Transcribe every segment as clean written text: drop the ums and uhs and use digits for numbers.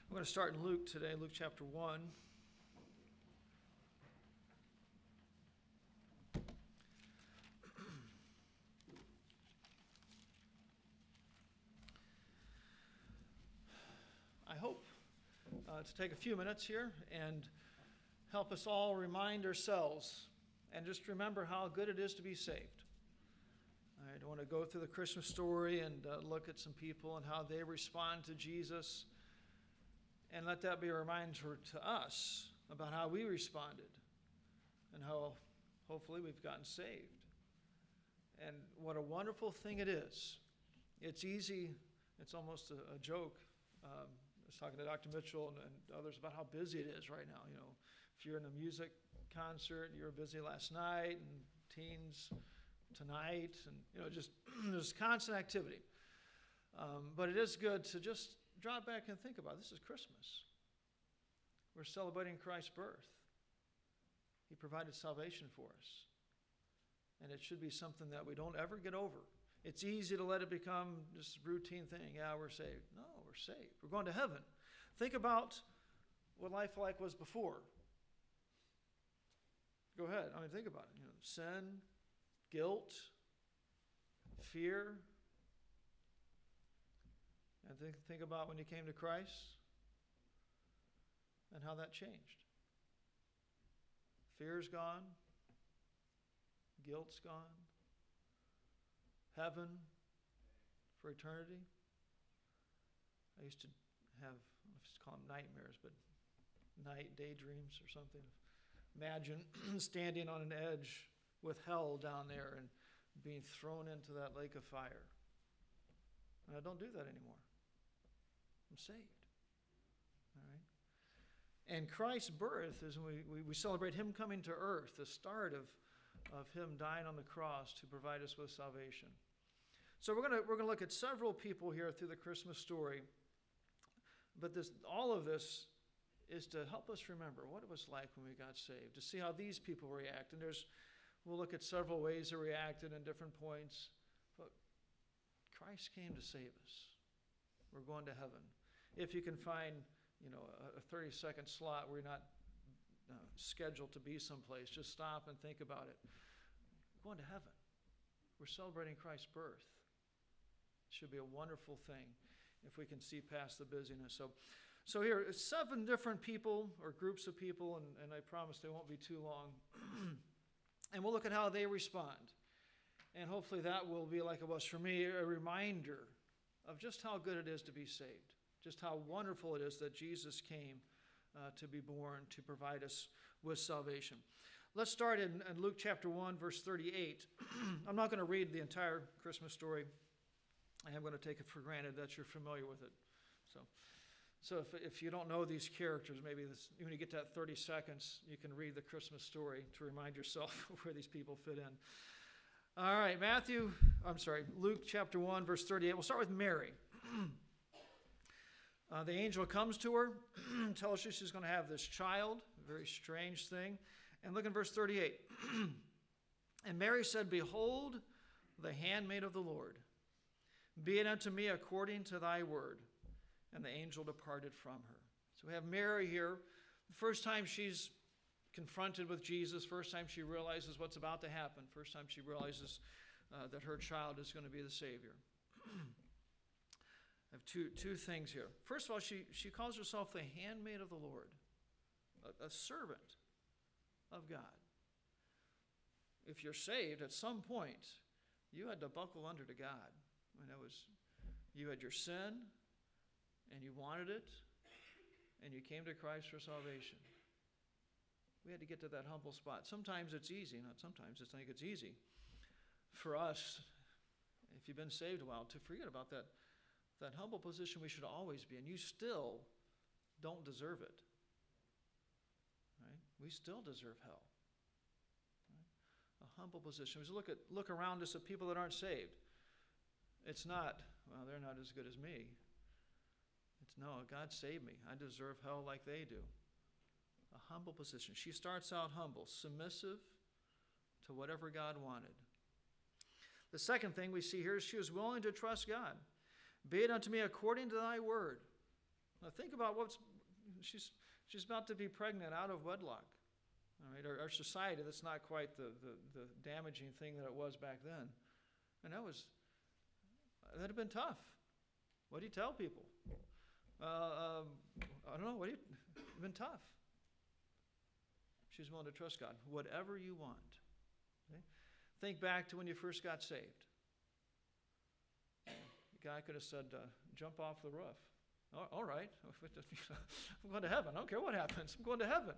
I'm going to start in Luke today, Luke chapter 1. I hope to take a few minutes here and help us all remind ourselves and just remember how good it is to be saved. I don't want to go through the Christmas story and look at some people and how they respond to Jesus, and let that be a reminder to us about how we responded and how hopefully we've gotten saved. And what a wonderful thing it is. It's easy, it's almost a joke. I was talking to Dr. Mitchell and others about how busy it is right now. You know, if you're in a music concert, you were busy last night, and teens tonight, and just there's constant activity. But it is good to just drop back and think about it. This is Christmas. We're celebrating Christ's birth. He provided salvation for us. And it should be something that we don't ever get over. It's easy to let it become just a routine thing. Yeah, we're saved. No, we're saved. We're going to heaven. Think about what life like was before. Go ahead. I mean, think about it. Sin, guilt, fear. And think about when you came to Christ and how that changed. Fear's gone. Guilt's gone. Heaven for eternity. I used to have, I don't know if you call them nightmares, but night daydreams or something. Imagine standing on an edge with hell down there and being thrown into that lake of fire. And I don't do that anymore. I'm saved. All right? And Christ's birth is when we celebrate Him coming to earth, the start of Him dying on the cross to provide us with salvation. So we're going to look at several people here through the Christmas story. But all of this is to help us remember what it was like when we got saved, to see how these people react. And we'll look at several ways they reacted in different points. But Christ came to save us. We're going to heaven. If you can find, a 30-second slot where you're not scheduled to be someplace, just stop and think about it. We're going to heaven. We're celebrating Christ's birth. It should be a wonderful thing if we can see past the busyness. So here, 7 different people or groups of people, and I promise they won't be too long. And we'll look at how they respond. And hopefully that will be, like it was for me, a reminder of just how good it is to be saved, just how wonderful it is that Jesus came to be born to provide us with salvation. Let's start in Luke chapter 1, verse 38. I'm not going to read the entire Christmas story. I am going to take it for granted that you're familiar with it. So if you don't know these characters, maybe when you get to that 30 seconds, you can read the Christmas story to remind yourself where these people fit in. All right, Luke chapter 1, verse 38. We'll start with Mary. The angel comes to her, tells her she's going to have this child, a very strange thing. And look in verse 38. And Mary said, "Behold, the handmaid of the Lord. Be it unto me according to thy word." And the angel departed from her. So we have Mary here. The first time she's confronted with Jesus, first time she realizes what's about to happen, first time she realizes that her child is going to be the Savior. I have two things here. First of all, she calls herself the handmaid of the Lord, a servant of God. If you're saved, at some point, you had to buckle under to God. You had your sin, and you wanted it, and you came to Christ for salvation. We had to get to that humble spot. Sometimes it's easy, not sometimes, I think it's easy for us, if you've been saved a while, to forget about that humble position we should always be in. You still don't deserve it. Right? We still deserve hell. Right? A humble position. As we look around us at people that aren't saved, it's not, well, they're not as good as me. It's, no, God saved me. I deserve hell like they do. A humble position. She starts out humble, submissive to whatever God wanted. The second thing we see here is she was willing to trust God. Be it unto me according to thy word. Now think about she's about to be pregnant out of wedlock. All right, our society, that's not quite the damaging thing that it was back then. And that'd have been tough. What do you tell people? I don't know, it'd been tough. She's willing to trust God. Whatever you want. Okay? Think back to when you first got saved. The guy could have said, jump off the roof. All right. I'm going to heaven. I don't care what happens. I'm going to heaven.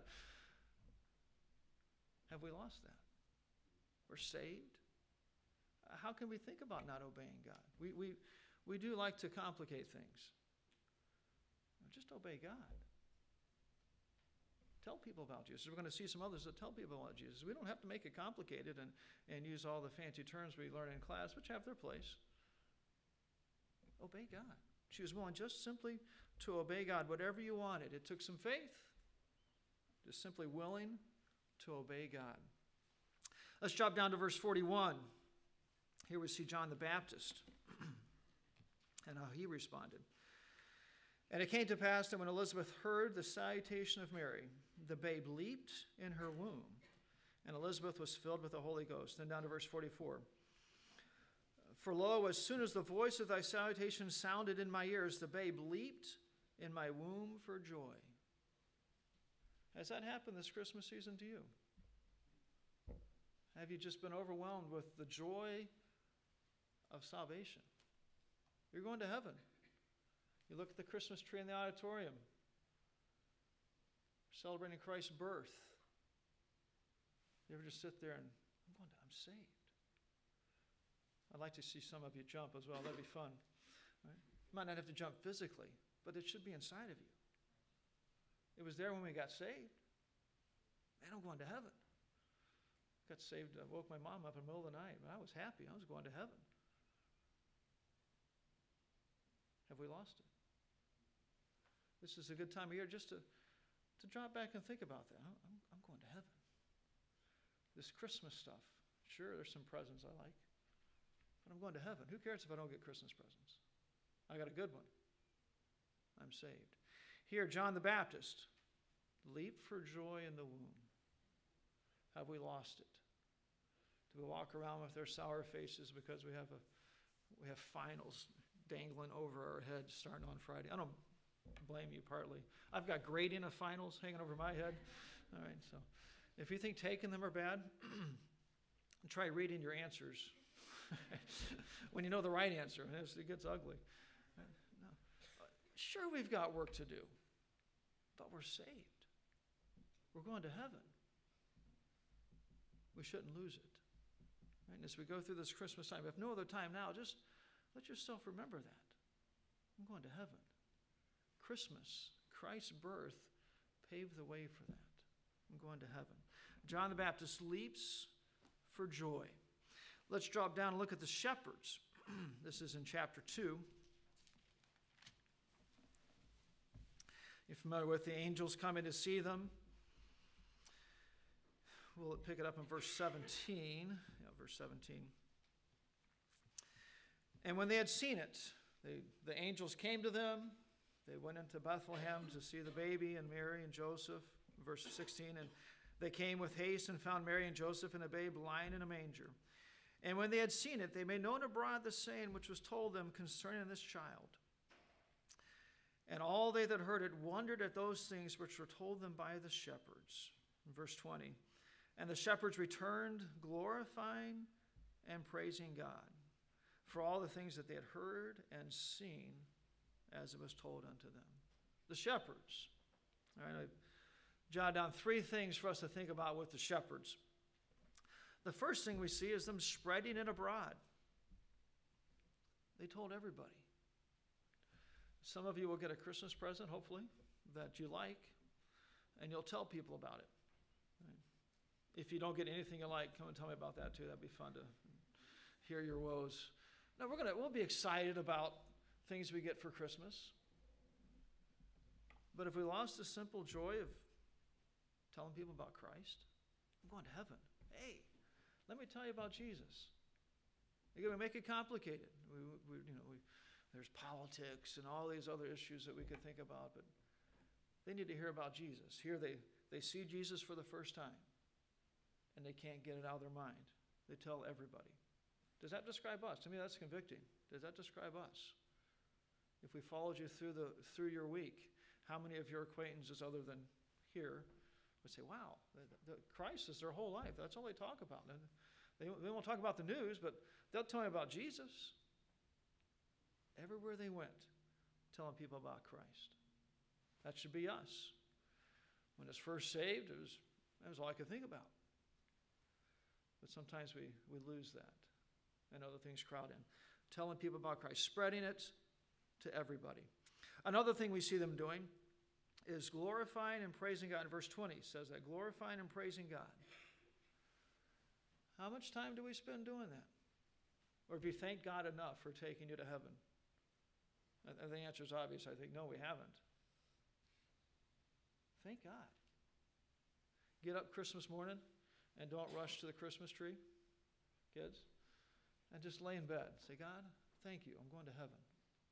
Have we lost that? We're saved. How can we think about not obeying God? We do like to complicate things. Just obey God. Tell people about Jesus. We're going to see some others that tell people about Jesus. We don't have to make it complicated and use all the fancy terms we learn in class, which have their place. Obey God. She was willing just simply to obey God, whatever you wanted. It took some faith. Just simply willing to obey God. Let's drop down to verse 41. Here we see John the Baptist and how he responded. And it came to pass that when Elizabeth heard the salutation of Mary, the babe leaped in her womb, and Elizabeth was filled with the Holy Ghost. Then down to verse 44. For lo, as soon as the voice of thy salutation sounded in my ears, the babe leaped in my womb for joy. Has that happened this Christmas season to you? Have you just been overwhelmed with the joy of salvation? You're going to heaven. You look at the Christmas tree in the auditorium, celebrating Christ's birth. You ever just sit there and, I'm saved. I'd like to see some of you jump as well. That'd be fun. Right? You might not have to jump physically, but it should be inside of you. It was there when we got saved. Man, I'm going to heaven. Got saved, I woke my mom up in the middle of the night, but I was happy. I was going to heaven. Have we lost it? This is a good time of year just to drop back and think about that. I'm going to heaven. This Christmas stuff, sure, there's some presents I like, but I'm going to heaven. Who cares if I don't get Christmas presents? I got a good one. I'm saved. Here, John the Baptist leaped for joy in the womb. Have we lost it? Do we walk around with our sour faces because we have finals dangling over our heads starting on Friday? I don't blame you partly. I've got grading of finals hanging over my head. All right, so if you think taking them are bad, try reading your answers when you know the right answer. It gets ugly. No. Sure, we've got work to do, but we're saved. We're going to heaven. We shouldn't lose it. Right? And as we go through this Christmas time, if no other time now, just let yourself remember that. I'm going to heaven. Christmas, Christ's birth, paved the way for that. I'm going to heaven. John the Baptist leaps for joy. Let's drop down and look at the shepherds. This is in chapter 2. You're familiar with the angels coming to see them. We'll pick it up in verse 17. Yeah, verse 17. And when they had seen it, the angels came to them. They went into Bethlehem to see the baby and Mary and Joseph. Verse 16, and they came with haste and found Mary and Joseph and a babe lying in a manger. And when they had seen it, they made known abroad the saying which was told them concerning this child. And all they that heard it wondered at those things which were told them by the shepherds. In verse 20, and the shepherds returned, glorifying and praising God for all the things that they had heard and seen as it was told unto them. The shepherds. All right, I jotted down 3 things for us to think about with the shepherds. The first thing we see is them spreading it abroad. They told everybody. Some of you will get a Christmas present, hopefully, that you like, and you'll tell people about it. Right? If you don't get anything you like, come and tell me about that too. That'd be fun to hear your woes. No, we'll be excited about things we get for Christmas. But if we lost the simple joy of telling people about Christ, I'm going to heaven. Hey, let me tell you about Jesus. We make it complicated. There's politics and all these other issues that we could think about, but they need to hear about Jesus. Here they see Jesus for the first time, and they can't get it out of their mind. They tell everybody. Does that describe us? To me, that's convicting. Does that describe us? If we followed you through your week, how many of your acquaintances other than here would say, wow, the Christ is their whole life. That's all they talk about. And they won't talk about the news, but they'll tell me about Jesus. Everywhere they went, telling people about Christ. That should be us. When I was first saved, that was all I could think about. But sometimes we lose that, and other things crowd in. Telling people about Christ, spreading it to everybody. Another thing we see them doing is glorifying and praising God. In verse 20 says that, glorifying and praising God. How much time do we spend doing that? Or have you thanked God enough for taking you to heaven? And the answer is obvious. I think, no, we haven't. Thank God. Get up Christmas morning and don't rush to the Christmas tree, kids, and just lay in bed. Say, God, thank you. I'm going to heaven.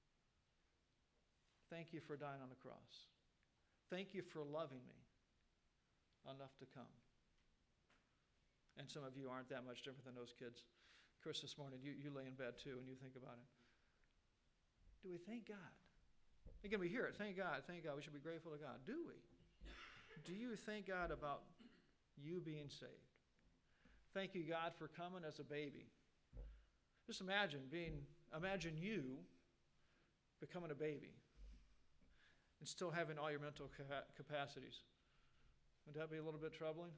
Thank you for dying on the cross. Thank you for loving me enough to come. And some of you aren't that much different than those kids. Christmas morning, you lay in bed too and you think about it. Do we thank God? Again, we hear it. Thank God, thank God. We should be grateful to God. Do we? Do you thank God about you being saved? Thank you, God, for coming as a baby. Just imagine you becoming a baby and still having all your mental capacities. Would that be a little bit troubling?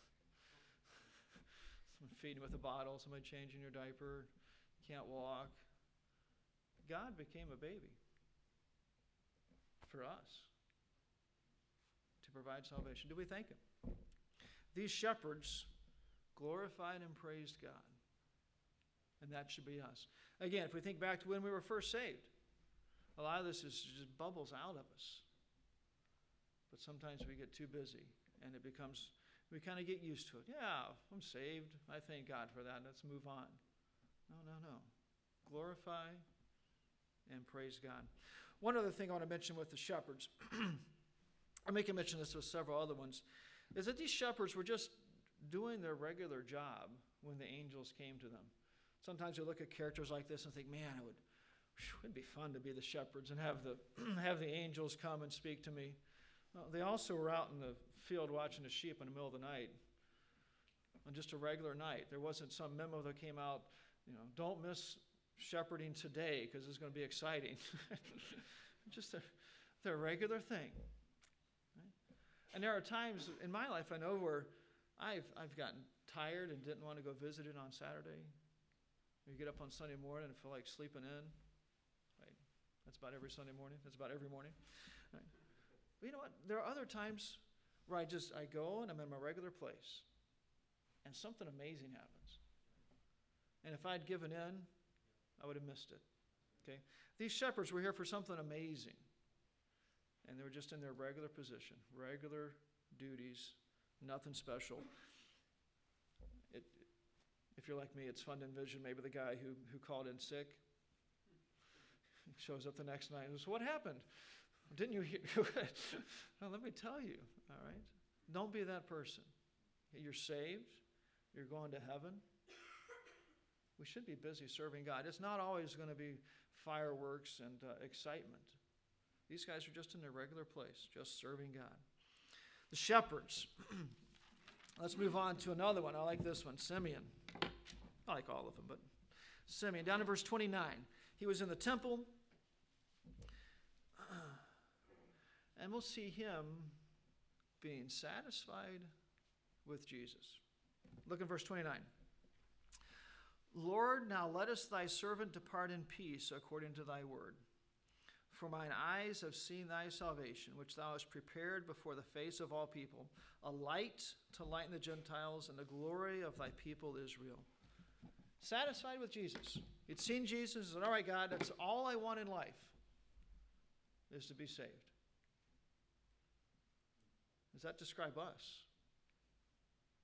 Someone feeding with a bottle, somebody changing your diaper, can't walk. God became a baby for us to provide salvation. Do we thank Him? These shepherds glorified and praised God. And that should be us. Again, if we think back to when we were first saved, a lot of this just bubbles out of us. But sometimes we get too busy and we kind of get used to it. Yeah, I'm saved. I thank God for that. Let's move on. No. Glorify and praise God. One other thing I want to mention with the shepherds, I can mention this with several other ones, is that these shepherds were just doing their regular job when the angels came to them. Sometimes we look at characters like this and think, man, it'd be fun to be the shepherds and have the angels come and speak to me. Well, they also were out in the field watching the sheep in the middle of the night, on just a regular night. There wasn't some memo that came out, don't miss shepherding today because it's going to be exciting. Just their regular thing. Right? And there are times in my life I know where I've gotten tired and didn't want to go visit it on Saturday. You get up on Sunday morning and feel like sleeping in. Right? That's about every Sunday morning. That's about every morning. Right? But you know what? There are other times where I go and I'm in my regular place and something amazing happens. And if I'd given in, I would have missed it. Okay? These shepherds were here for something amazing. And they were just in their regular position, regular duties, nothing special. If you're like me, it's fun to envision maybe the guy who called in sick. He shows up the next night and says, what happened? Didn't you hear? Well, let me tell you, all right? Don't be that person. You're saved. You're going to heaven. We should be busy serving God. It's not always going to be fireworks and excitement. These guys are just in their regular place, just serving God. The shepherds. Let's move on to another one. I like this one, Simeon. I like all of them, but Simeon. Down in verse 29. He was in the temple. And we'll see him being satisfied with Jesus. Look in verse 29. Lord, now lettest thy servant depart in peace according to thy word. For mine eyes have seen thy salvation, which thou hast prepared before the face of all people, a light to lighten the Gentiles and the glory of thy people Israel. Satisfied with Jesus. He'd seen Jesus and said, all right, God, that's all I want in life is to be saved. Does that describe us?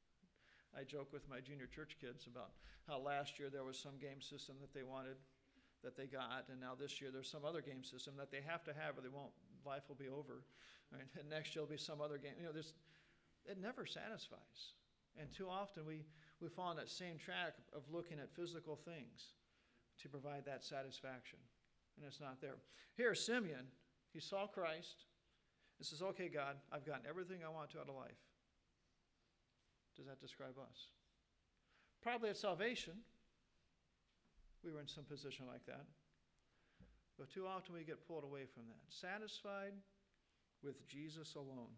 I joke with my junior church kids about how last year there was some game system that they wanted, that they got, and now this year there's some other game system that they have to have or they won't, life will be over. Right? And next year will be some other game. It never satisfies. And too often we fall on that same track of looking at physical things to provide that satisfaction. And it's not there. Here, Simeon, he saw Christ and says, okay, God, I've gotten everything I want to out of life. Does that describe us? Probably at salvation, we were in some position like that. But too often we get pulled away from that. Satisfied with Jesus alone.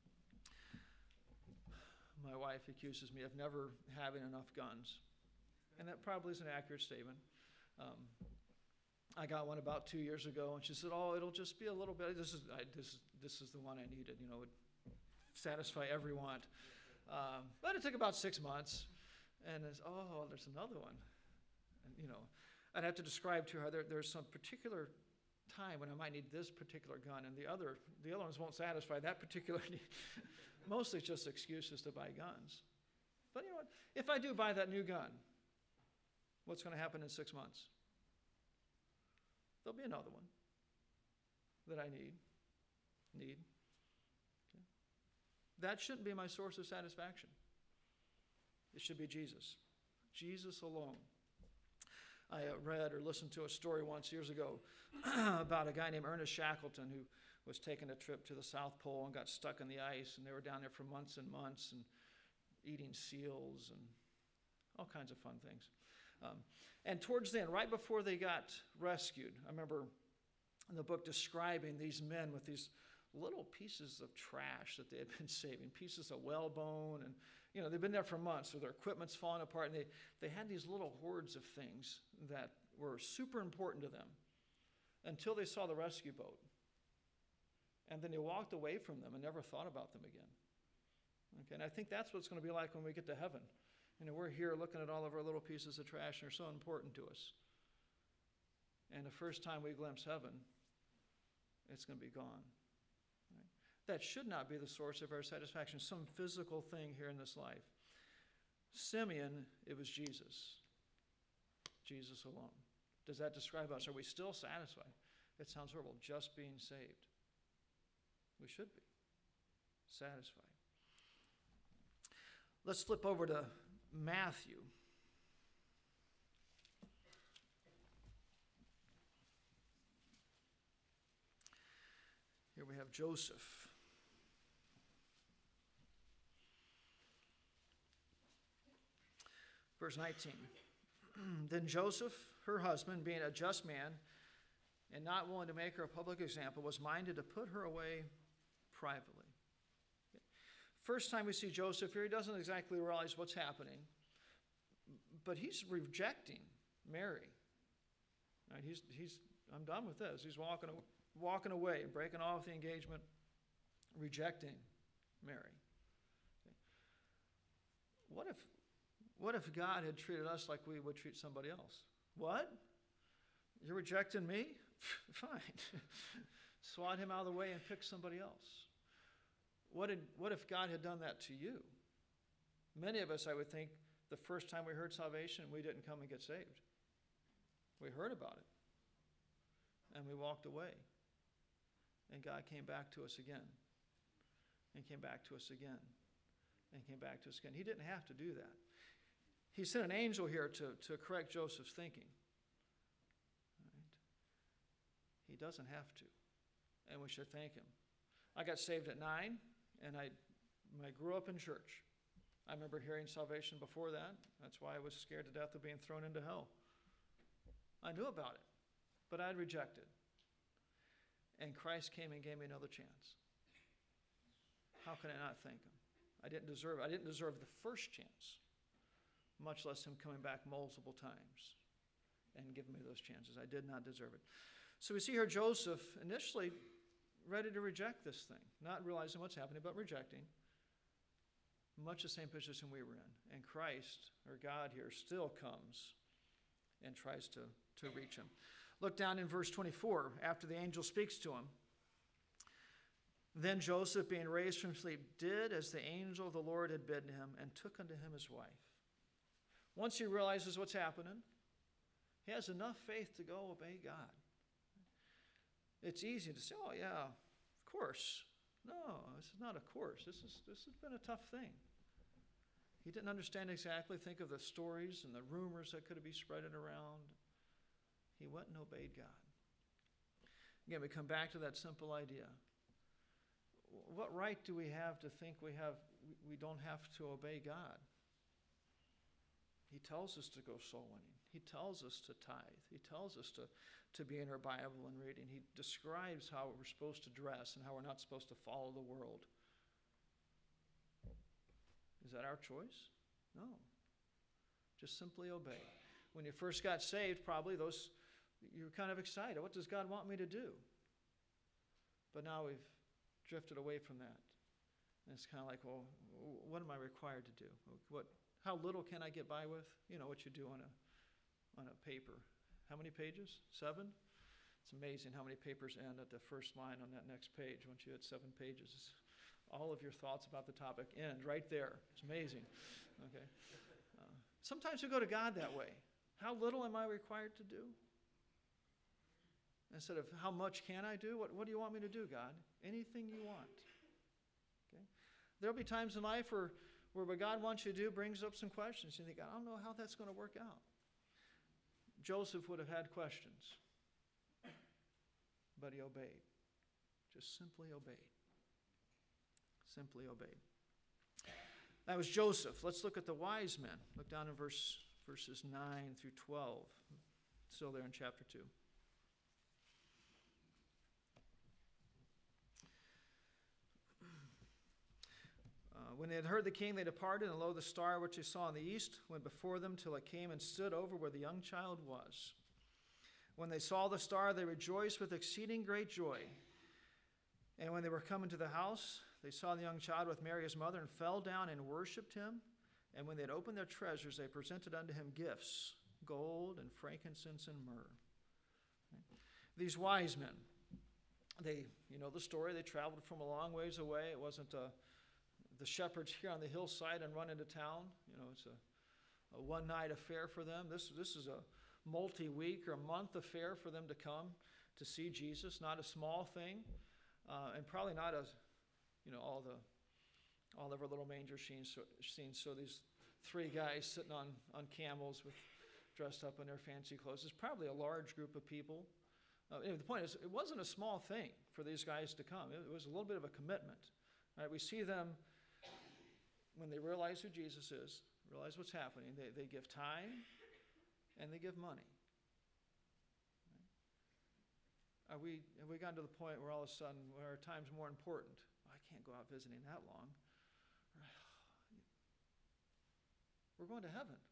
My wife accuses me of never having enough guns. And that probably is an accurate statement. I got one about 2 years ago, and she said, oh, it'll just be a little bit. This is the one I needed, it would satisfy every want. But it took about 6 months. And there's another one. And, I'd have to describe to her, there's some particular time when I might need this particular gun, and the other ones won't satisfy that particular need. Mostly it's just excuses to buy guns. But you know what? If I do buy that new gun, what's going to happen in 6 months? There'll be another one that I need. Okay. That shouldn't be my source of satisfaction. It should be Jesus. Jesus alone. I read or listened to a story once years ago about a guy named Ernest Shackleton who was taking a trip to the South Pole and got stuck in the ice, and they were down there for months and months and eating seals and all kinds of fun things. And towards the end, right before they got rescued, I remember in the book describing these men with these little pieces of trash that they had been saving, pieces of whalebone, and they've been there for months, so their equipment's falling apart, and they had these little hordes of things that were super important to them until they saw the rescue boat. And then they walked away from them and never thought about them again. Okay, and I think that's what it's going to be like when we get to heaven. We're here looking at all of our little pieces of trash, and they're so important to us. And the first time we glimpse heaven, it's going to be gone. Right? That should not be the source of our satisfaction, some physical thing here in this life. Simeon, it was Jesus. Jesus alone. Does that describe us? Are we still satisfied? It sounds horrible, just being saved. We should be satisfied. Let's flip over to Matthew. Here we have Joseph. Verse 19. Then Joseph, her husband, being a just man and not willing to make her a public example, was minded to put her away privately. First time we see Joseph here, he doesn't exactly realize what's happening, but he's rejecting Mary. Right? I'm done with this. He's walking away, breaking off the engagement, rejecting Mary. Okay. What if God had treated us like we would treat somebody else? What? You're rejecting me? Fine. Swat him out of the way and pick somebody else. What if God had done that to you? Many of us, I would think, the first time we heard salvation, we didn't come and get saved. We heard about it, and we walked away. And God came back to us again, and came back to us again, and came back to us again. He didn't have to do that. He sent an angel here to correct Joseph's thinking. Right? He doesn't have to, and we should thank him. I got saved at 9, and I grew up in church. I remember hearing salvation before that. That's why I was scared to death of being thrown into hell. I knew about it, but I'd rejected. And Christ came and gave me another chance. How can I not thank him? I didn't deserve it. I didn't deserve the first chance, much less him coming back multiple times and giving me those chances. I did not deserve it. So we see here Joseph initially ready to reject this thing, not realizing what's happening, but rejecting. Much the same position we were in. And Christ, or God here, still comes and tries to reach him. Look down in verse 24, after the angel speaks to him. Then Joseph, being raised from sleep, did as the angel of the Lord had bidden him, and took unto him his wife. Once he realizes what's happening, He has enough faith to go obey God. It's easy to say, oh yeah, of course. No, this is not a course. This has been a tough thing. He didn't understand exactly, think of the stories and the rumors that could be spreading around. He went and obeyed God. Again, we come back to that simple idea. What right do we have to think we don't have to obey God? He tells us to go soul winning. He tells us to tithe. He tells us to be in our Bible and reading. He describes how we're supposed to dress and how we're not supposed to follow the world. Is that our choice? No. Just simply obey. When you first got saved, probably you were kind of excited. What does God want me to do? But now we've drifted away from that. And it's kind of like, well, what am I required to do? How little can I get by with? You know what you do on a paper. How many pages? 7? It's amazing how many papers end at the first line on that next page. Once you hit 7 pages, all of your thoughts about the topic end right there. It's amazing. Okay. Sometimes we go to God that way. How little am I required to do? Instead of how much can I do? What do you want me to do, God? Anything you want. Okay. There'll be times in life where what God wants you to do brings up some questions. You think, I don't know how that's going to work out. Joseph would have had questions, but he obeyed. Just simply obeyed. Simply obeyed. That was Joseph. Let's look at the wise men. Look down in verses 9 through 12. Still there in chapter 2. When they had heard the king, they departed, and lo, the star which they saw in the east went before them till it came and stood over where the young child was. When they saw the star, they rejoiced with exceeding great joy. And when they were come into the house, they saw the young child with Mary his mother, and fell down and worshipped him. And when they had opened their treasures, they presented unto him gifts, gold and frankincense and myrrh. These wise men, you know the story, they traveled from a long ways away. It wasn't the shepherds here on the hillside and run into town. You know, it's a one-night affair for them. This is a multi-week or month affair for them to come to see Jesus. Not a small thing, and probably not all of our little manger scenes. So these 3 guys sitting on camels dressed up in their fancy clothes. It's probably a large group of people. Anyway, the point is, it wasn't a small thing for these guys to come. It was a little bit of a commitment. Right? We see them when they realize who Jesus is, realize what's happening. They give time and they give money. Right? Have we gotten to the point where all of a sudden our time's more important? I can't go out visiting that long. We're going to heaven.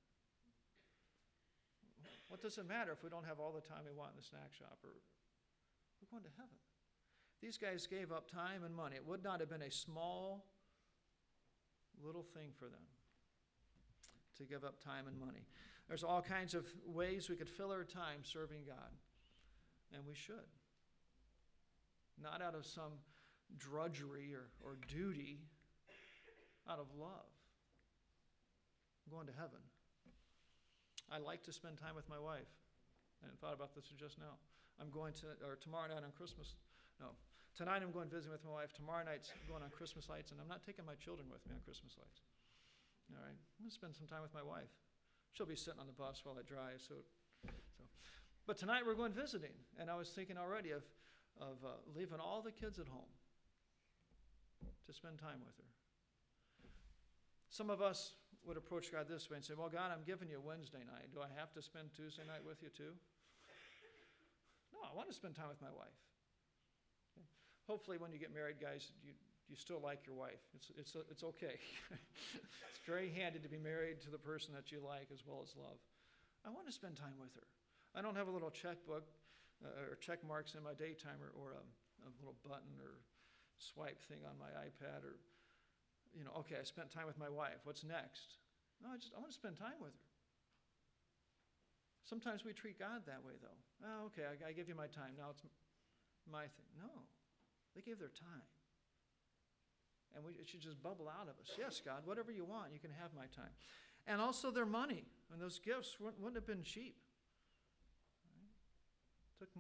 What does it matter if we don't have all the time we want in the snack shop? We're going to heaven. These guys gave up time and money. It would not have been a small little thing for them to give up time and money. There's all kinds of ways we could fill our time serving God, and we should. Not out of some drudgery or duty, out of love. I'm going to heaven. I like to spend time with my wife. I hadn't thought about this just now. Tomorrow night on Christmas. No. Tonight I'm going visiting with my wife. Tomorrow night's going on Christmas lights, and I'm not taking my children with me on Christmas lights. All right? I'm going to spend some time with my wife. She'll be sitting on the bus while I drive. But tonight we're going visiting, and I was thinking already of leaving all the kids at home to spend time with her. Some of us would approach God this way and say, well, God, I'm giving you Wednesday night. Do I have to spend Tuesday night with you too? No, I want to spend time with my wife. Okay. Hopefully when you get married, guys, you still like your wife. It's okay. It's very handy to be married to the person that you like as well as love. I want to spend time with her. I don't have a little checkbook or check marks in my day timer or a little button or swipe thing on my iPad or, okay, I spent time with my wife. What's next? No, I want to spend time with her. Sometimes we treat God that way, though. Oh, okay, I give you my time. Now it's my thing. No, they gave their time. And it should just bubble out of us. Yes, God, whatever you want, you can have my time. And also their money. And those gifts wouldn't have been cheap.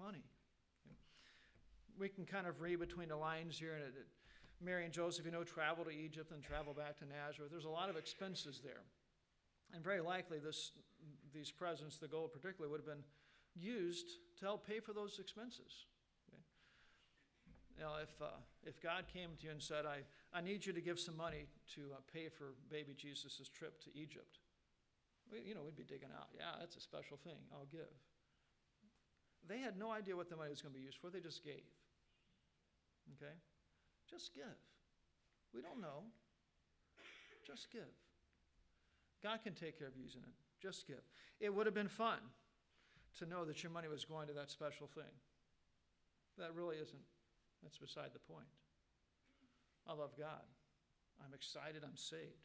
money. We can kind of read between the lines here. And Mary and Joseph, travel to Egypt and travel back to Nazareth. There's a lot of expenses there. And very likely these presents, the gold particularly, would have been used to help pay for those expenses. Okay? Now, if God came to you and said, I need you to give some money to pay for baby Jesus' trip to Egypt, we'd be digging out. Yeah, that's a special thing. I'll give. They had no idea what the money was going to be used for. They just gave. Okay? Just give. We don't know. Just give. God can take care of using it. Just give. It would have been fun to know that your money was going to that special thing. That really isn't. That's beside the point. I love God. I'm excited. I'm saved.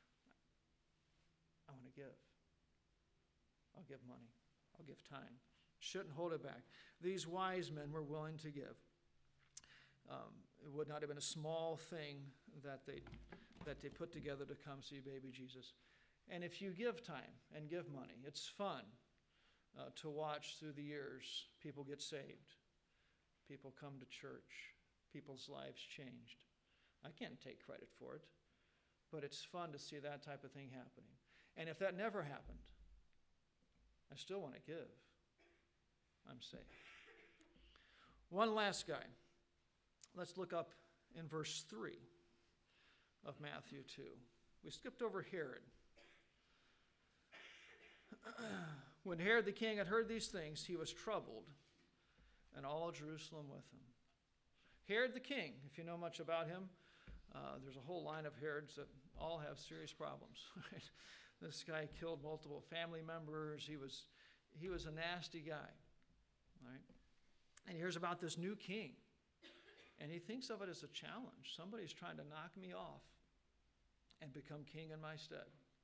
I want to give. I'll give money. I'll give time. Shouldn't hold it back. These wise men were willing to give. It would not have been a small thing that they put together to come see baby Jesus. And if you give time and give money, it's fun to watch through the years people get saved. People come to church. People's lives changed. I can't take credit for it, but it's fun to see that type of thing happening. And if that never happened, I still want to give. I'm saved. One last guy. Let's look up in verse 3 of Matthew 2. We skipped over Herod. When Herod the king had heard these things, he was troubled, and all Jerusalem with him. Herod the king, if you know much about him, there's a whole line of Herods that all have serious problems. Right? This guy killed multiple family members. He was a nasty guy. Right? And he hears about this new king. And he thinks of it as a challenge. Somebody's trying to knock me off and become king in my stead.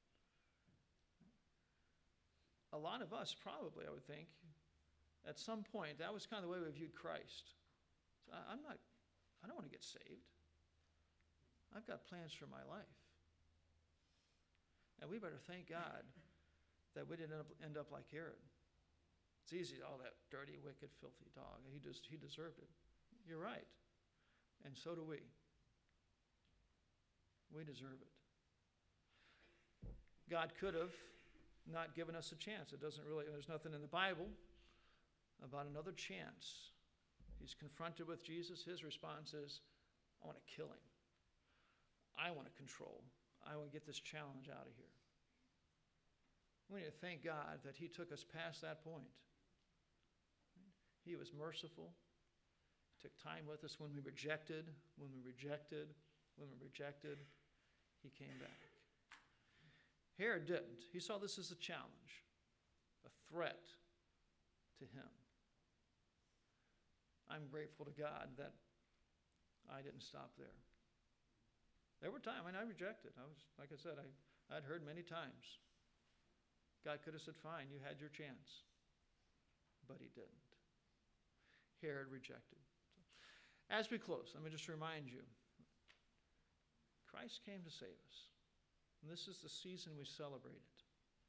A lot of us probably, I would think, at some point, that was kind of the way we viewed Christ. So I don't want to get saved. I've got plans for my life. And we better thank God that we didn't end up like Herod. It's easy, that dirty, wicked, filthy dog. He deserved it. You're right. And so do we. We deserve it. God could have not given us a chance. There's nothing in the Bible about another chance. He's confronted with Jesus. His response is, I want to kill him. I want to control. I want to get this challenge out of here. We need to thank God that he took us past that point. He was merciful. Took time with us when we rejected, he came back. Herod didn't. He saw this as a challenge, a threat to him. I'm grateful to God that I didn't stop there. There were times, I rejected. Like I said, I'd heard many times. God could have said, fine, you had your chance. But he didn't. Herod rejected. As we close, let me just remind you, Christ came to save us. And this is the season we celebrate it.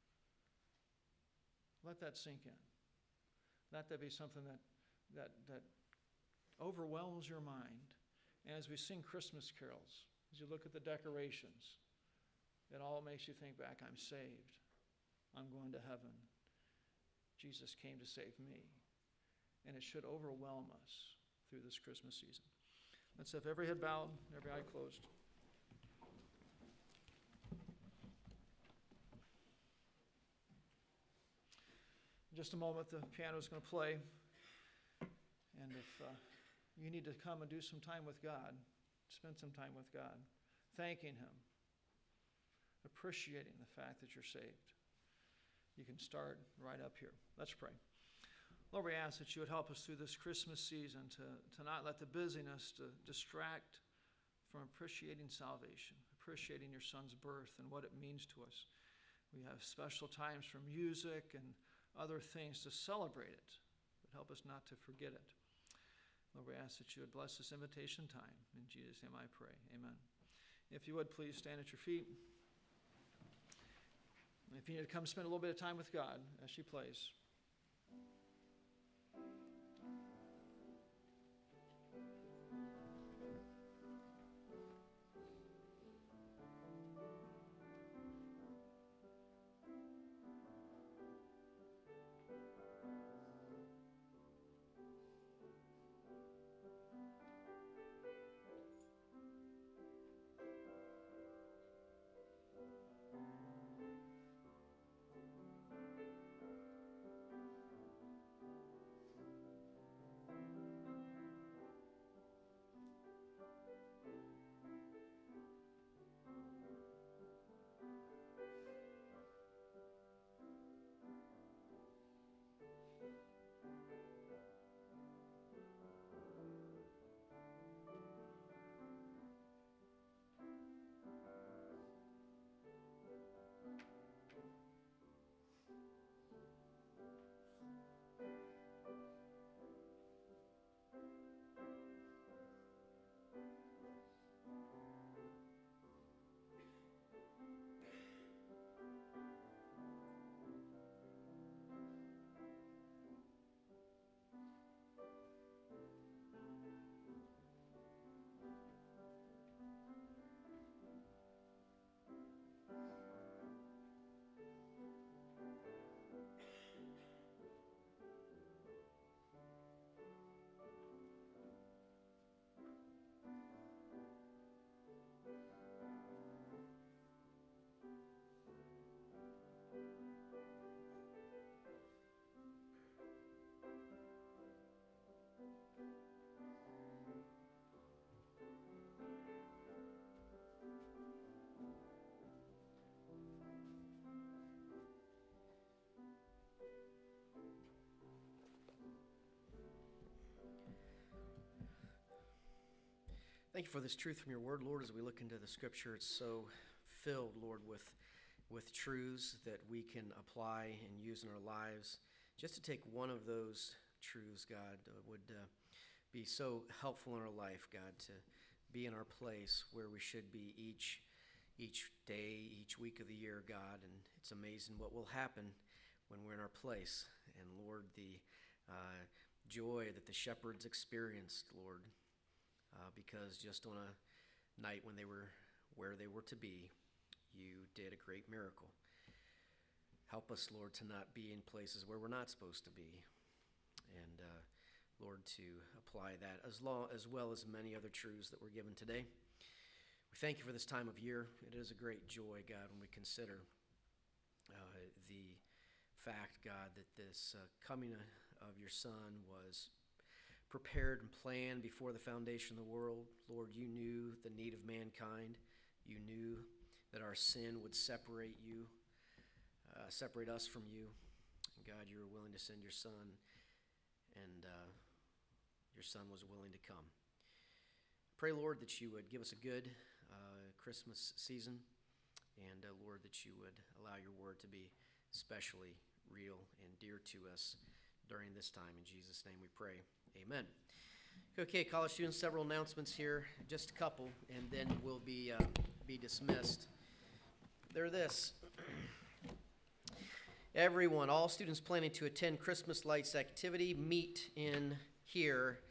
Let that sink in. Let that be something that overwhelms your mind. And as we sing Christmas carols, as you look at the decorations, it all makes you think back, I'm saved. I'm going to heaven. Jesus came to save me. And it should overwhelm us through this Christmas season. Let's have every head bowed, every eye closed. In just a moment, the piano is going to play. And if you need to come and do some time with God, spend some time with God, thanking him, appreciating the fact that you're saved, you can start right up here. Let's pray. Lord, we ask that you would help us through this Christmas season to not let the busyness to distract from appreciating salvation, appreciating your son's birth and what it means to us. We have special times for music and other things to celebrate it, but help us not to forget it. Lord, we ask that you would bless this invitation time. In Jesus' name I pray. Amen. If you would, please stand at your feet. If you need to come spend a little bit of time with God as she plays. Thank you for this truth from your word, Lord. As we look into the scripture, it's so filled, Lord, with truths that we can apply and use in our lives. Just to take one of those truths, God, would be so helpful in our life, God, to be in our place where we should be each day, each week of the year, God. And it's amazing what will happen when we're in our place. And Lord, the joy that the shepherds experienced, Lord, because just on a night when they were where they were to be, you did a great miracle. Help us, Lord, to not be in places where we're not supposed to be. And Lord, to apply that as well as many other truths that were given today. We thank you for this time of year. It is a great joy, God, when we consider the fact, God, that this coming of your Son was prepared and planned before the foundation of the world. Lord, you knew the need of mankind. You knew that our sin would separate us from you. And God, you were willing to send your Son, and your Son was willing to come. Pray, Lord, that you would give us a good Christmas season, and Lord, that you would allow your word to be especially real and dear to us during this time. In Jesus' name we pray. Amen. Okay, college students, several announcements here, just a couple, and then we'll be dismissed. They're this. Everyone, all students planning to attend Christmas Lights activity, meet in here